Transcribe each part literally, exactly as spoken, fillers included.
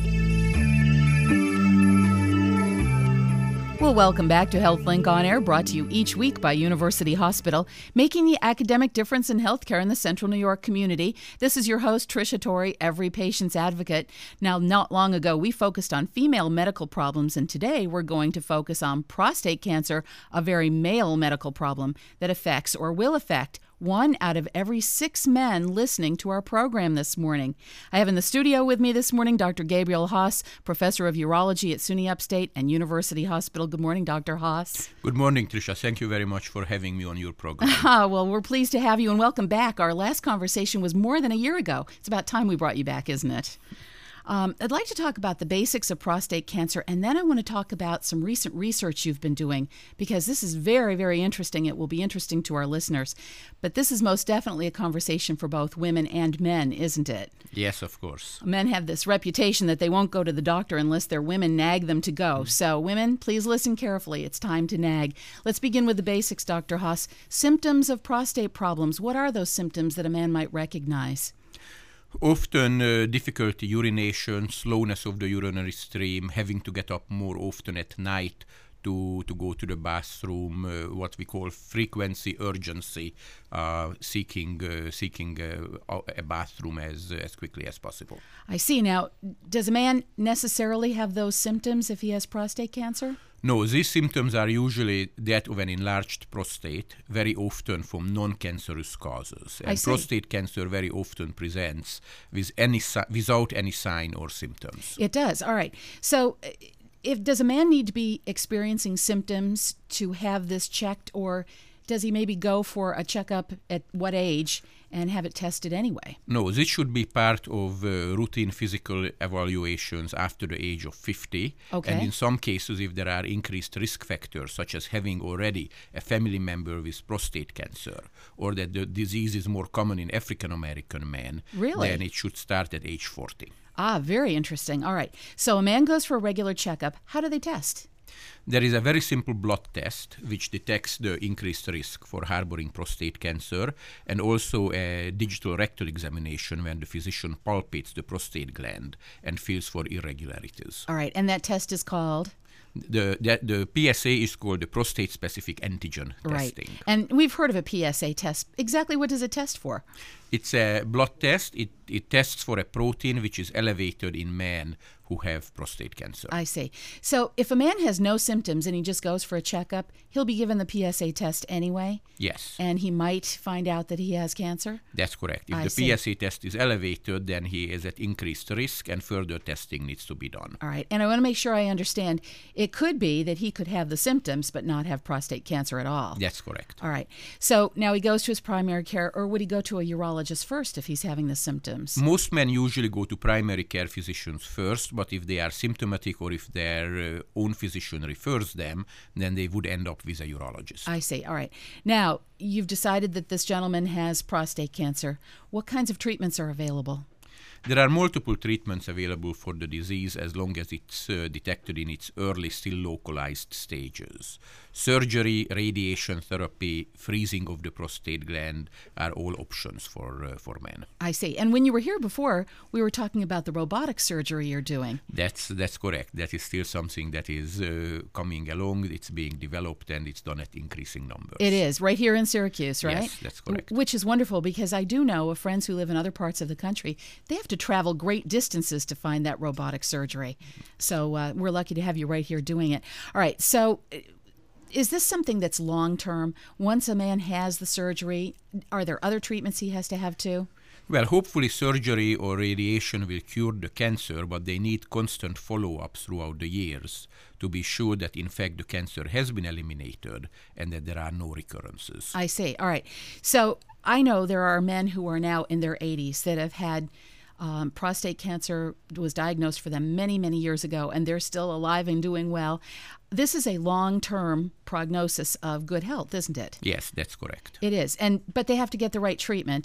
Well, welcome back to HealthLink On Air, brought to you each week by University Hospital, making the academic difference in healthcare in the Central New York community. This is your host, Tricia Torrey, every patient's advocate. Now, not long ago, we focused on female medical problems, and today we're going to focus on prostate cancer, a very male medical problem that affects or will affect one out of every six men listening to our program this morning. I have in the studio with me this morning Doctor Gabriel Haas, professor of urology at SUNY Upstate and University Hospital. Good morning, Doctor Haas. Good morning, Tricia. Thank you very much for having me on your program. Ah, well, we're pleased to have you and welcome back. Our last conversation was more than a year ago. It's about time we brought you back, isn't it? Um, I'd like to talk about the basics of prostate cancer, and then I want to talk about some recent research you've been doing, because this is very, very interesting. It will be interesting to our listeners. But this is most definitely a conversation for both women and men, isn't it? Yes, of course. Men have this reputation that they won't go to the doctor unless their women nag them to go. Mm. So women, please listen carefully. It's time to nag. Let's begin with the basics, Doctor Haas. Symptoms of prostate problems. What are those symptoms that a man might recognize? Often uh, difficulty urination, slowness of the urinary stream, having to get up more often at night to, to go to the bathroom, uh, what we call frequency, urgency, uh, seeking uh, seeking uh, a bathroom as, as quickly as possible. I see. Now, does a man necessarily have those symptoms if he has prostate cancer? No, these symptoms are usually that of an enlarged prostate, very often from non-cancerous causes. And prostate cancer very often presents with any without any sign or symptoms. It does. All right. So if does a man need to be experiencing symptoms to have this checked, or does he maybe go for a checkup at what age and have it tested anyway? No, this should be part of uh, routine physical evaluations after the age of fifty. Okay. And in some cases, if there are increased risk factors, such as having already a family member with prostate cancer, or that the disease is more common in African American men, really? Then it should start at age forty. Ah, very interesting. All right. So a man goes for a regular checkup. How do they test? There is a very simple blood test which detects the increased risk for harboring prostate cancer, and also a digital rectal examination when the physician palpates the prostate gland and feels for irregularities. All right, and that test is called? The, the the P S A is called the prostate-specific antigen right. testing. And we've heard of a P S A test. Exactly what does it test for? It's a blood test. It, it tests for a protein which is elevated in men who have prostate cancer. I see. So if a man has no symptoms and he just goes for a checkup, he'll be given the P S A test anyway? Yes. And he might find out that he has cancer? That's correct. If I the see. P S A test is elevated, then he is at increased risk and further testing needs to be done. All right. And I want to make sure I understand. It could be that he could have the symptoms but not have prostate cancer at all. That's correct. All right. So now he goes to his primary care, or would he go to a urologist first if he's having the symptoms? Most men usually go to primary care physicians first, but if they are symptomatic or if their uh, own physician refers them, then they would end up with a urologist. I see. All right. Now, you've decided that this gentleman has prostate cancer. What kinds of treatments are available? There are multiple treatments available for the disease as long as it's uh, detected in its early, still localized stages. Surgery, radiation therapy, freezing of the prostate gland are all options for uh, for men. I see. And when you were here before, we were talking about the robotic surgery you're doing. That's that's correct. That is still something that is uh, coming along. It's being developed and it's done at increasing numbers. It is, right here in Syracuse, right? Yes, that's correct. Which is wonderful, because I do know of friends who live in other parts of the country. They have to travel great distances to find that robotic surgery. So uh, we're lucky to have you right here doing it. All right, so is this something that's long-term? Once a man has the surgery, are there other treatments he has to have too? Well, hopefully surgery or radiation will cure the cancer, but they need constant follow-up throughout the years to be sure that, in fact, the cancer has been eliminated and that there are no recurrences. I see. All right. So I know there are men who are now in their eighties that have had um, prostate cancer was diagnosed for them many, many years ago, and they're still alive and doing well. This is a long-term prognosis of good health, isn't it? Yes, that's correct. It is. And but they have to get the right treatment.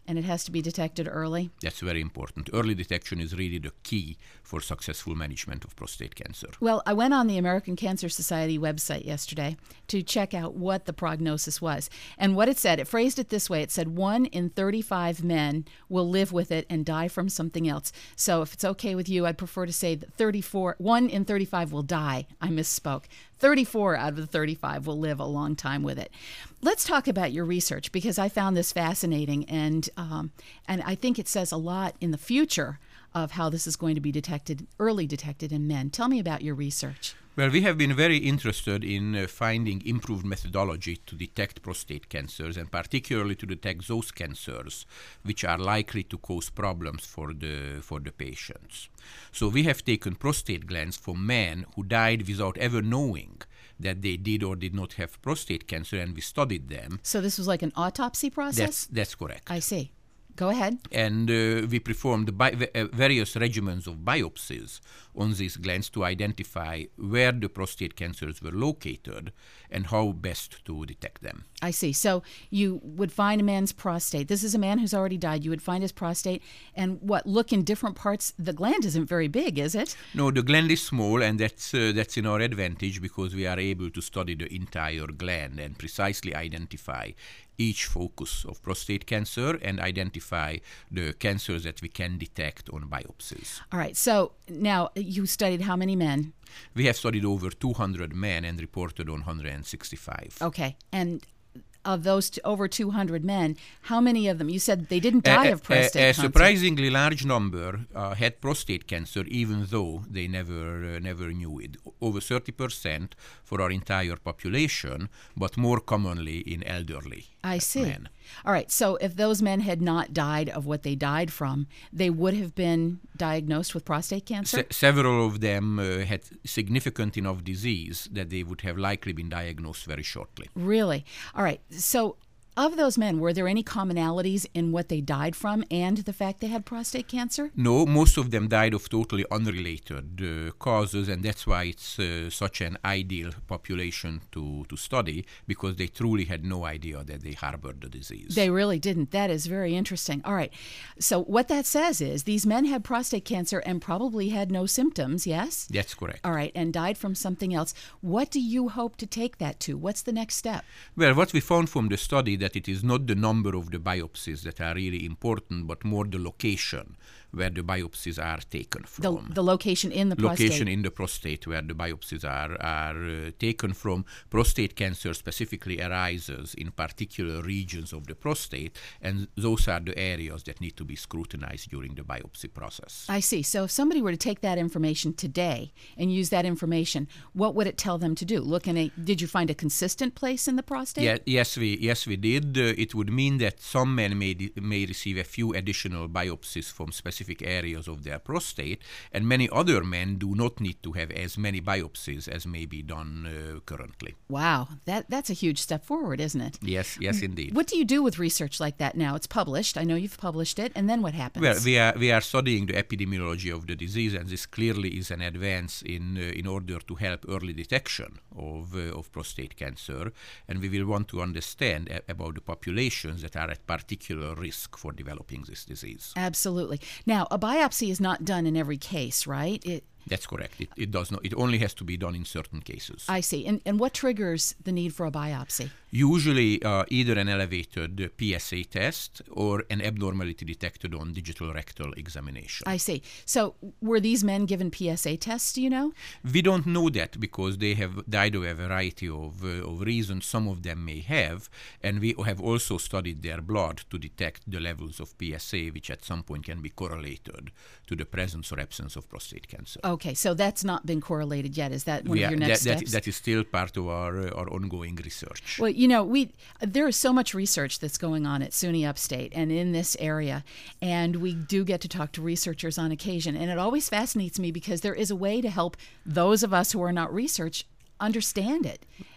And it has to be detected early? That's very important. Early detection is really the key for successful management of prostate cancer. Well, I went on the American Cancer Society website yesterday to check out what the prognosis was. And what it said, it phrased it this way. It said one in thirty-five men will live with it and die from something else. So if it's okay with you, I'd prefer to say that thirty-four, one in thirty-five will die. I misspoke. thirty-four out of the thirty-five will live a long time with it. Let's talk about your research, because I found this fascinating, and um, and I think it says a lot in the future of how this is going to be detected, early detected in men. Tell me about your research. Well, we have been very interested in uh, finding improved methodology to detect prostate cancers, and particularly to detect those cancers which are likely to cause problems for the for the patients. So we have taken prostate glands from men who died without ever knowing that they did or did not have prostate cancer, and we studied them. So this was like an autopsy process? That's, that's correct. I see. Go ahead. And uh, we performed bi- uh, various regimens of biopsies on these glands to identify where the prostate cancers were located and how best to detect them. I see. So you would find a man's prostate. This is a man who's already died. You would find his prostate and what, look in different parts. The gland isn't very big, is it? No, the gland is small, and that's uh, that's in our advantage, because we are able to study the entire gland and precisely identify each focus of prostate cancer and identify the cancers that we can detect on biopsies. All right. So now you studied how many men? We have studied over two hundred men and reported on one hundred sixty-five. Okay. And of those t- over two hundred men, how many of them, you said they didn't die a, of prostate a, a cancer? surprisingly large number uh, had prostate cancer, even though they never uh, never knew it. Over thirty percent for our entire population, but more commonly in elderly I see. men. All right. So if those men had not died of what they died from, they would have been diagnosed with prostate cancer? Se- several of them uh, had significant enough disease that they would have likely been diagnosed very shortly. Really? All right. So of those men, were there any commonalities in what they died from and the fact they had prostate cancer? No, most of them died of totally unrelated uh, causes, and that's why it's uh, such an ideal population to, to study, because they truly had no idea that they harbored the disease. They really didn't. That is very interesting. All right. So what that says is these men had prostate cancer and probably had no symptoms, yes? That's correct. All right, and died from something else. What do you hope to take that to? What's the next step? Well, what we found from the study that it is not the number of the biopsies that are really important, but more the location where the biopsies are taken from. The, the location in the prostate. Location in the prostate where the biopsies are, are uh, taken from. Prostate cancer specifically arises in particular regions of the prostate, and those are the areas that need to be scrutinized during the biopsy process. I see. So if somebody were to take that information today and use that information, what would it tell them to do? Look in a, did you find a consistent place in the prostate? Yeah, yes, we yes we did. Uh, it would mean that some men may de- may receive a few additional biopsies from specific areas of their prostate, and many other men do not need to have as many biopsies as may be done uh, currently. Wow, that that's a huge step forward, isn't it? Yes, yes, indeed. What do you do with research like that now? It's published. I know you've published it, and then what happens? Well, we are we are studying the epidemiology of the disease, and this clearly is an advance in uh, in order to help early detection of uh, of prostate cancer, and we will want to understand a- about the populations that are at particular risk for developing this disease. Absolutely. Now, a biopsy is not done in every case, right? It, That's correct. It, it does not. It only has to be done in certain cases. I see. And and what triggers the need for a biopsy? Usually uh, either an elevated P S A test or an abnormality detected on digital rectal examination. I see. So were these men given P S A tests, do you know? We don't know that because they have died of a variety of, uh, of reasons. Some of them may have, and we have also studied their blood to detect the levels of P S A, which at some point can be correlated to the presence or absence of prostate cancer. Okay, so that's not been correlated yet. Is that one We of are- your next that, steps? that, that is still part of our, uh, our ongoing research. Well, you know, we there is so much research that's going on at SUNY Upstate and in this area, and we do get to talk to researchers on occasion, and it always fascinates me because there is a way to help those of us who are not research understand it.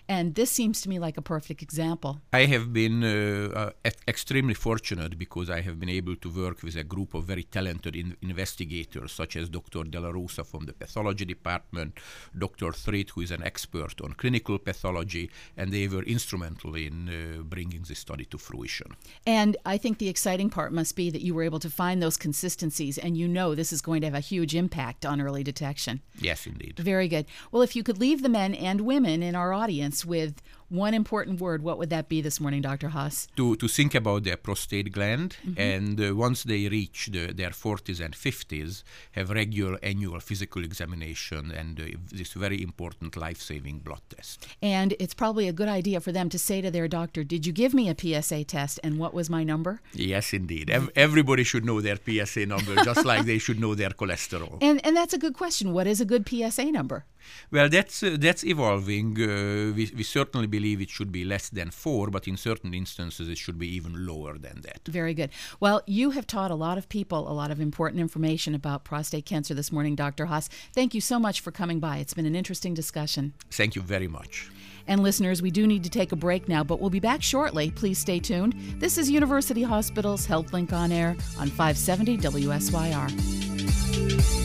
And this seems to me like a perfect example. I have been uh, uh, extremely fortunate because I have been able to work with a group of very talented in- investigators, such as Doctor Della Rosa from the pathology department, Doctor Thread, who is an expert on clinical pathology, and they were instrumental in uh, bringing this study to fruition. And I think the exciting part must be that you were able to find those consistencies, and you know this is going to have a huge impact on early detection. Yes, indeed. Very good. Well, if you could leave the men and women in our audience with one important word, what would that be this morning, Doctor Haas? To to think about their prostate gland, Mm-hmm. and uh, once they reach the, their forties and fifties, have regular annual physical examination and uh, this very important life-saving blood test. And it's probably a good idea for them to say to their doctor, did you give me a P S A test and what was my number? Yes, indeed. Ev- everybody should know their P S A number, just like they should know their cholesterol. And and that's a good question. What is a good P S A number? Well, that's uh, that's evolving. Uh, we, we certainly believe it should be less than four, but in certain instances it should be even lower than that. Very good. Well, you have taught a lot of people a lot of important information about prostate cancer this morning, Doctor Haas. Thank you so much for coming by. It's been an interesting discussion. Thank you very much. And listeners, we do need to take a break now, but we'll be back shortly. Please stay tuned. This is University Hospital's HealthLink on Air on five seventy W S Y R.